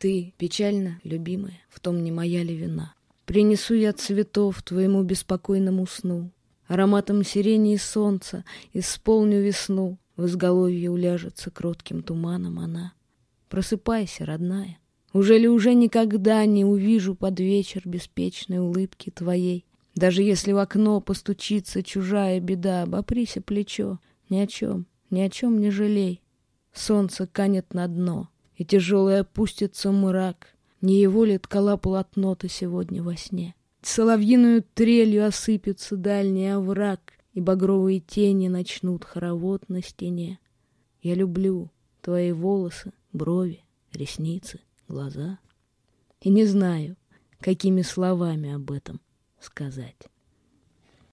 ты печально, любимая, в том не моя ли вина? Принесу я цветов твоему беспокойному сну, ароматом сирени и солнца исполню весну, в изголовье уляжется кротким туманом она. Просыпайся, родная, уже никогда не увижу под вечер беспечной улыбки твоей. Даже если в окно постучится чужая беда, обоприся плечо, ни о чем не жалей. Солнце канет на дно, и тяжелый опустится мрак. Не его ли ткала полотно ты сегодня во сне? Соловьиную трелью осыпется дальний овраг, и багровые тени начнут хоровод на стене. Я люблю твои волосы, брови, ресницы, глаза. И не знаю, какими словами об этом сказать.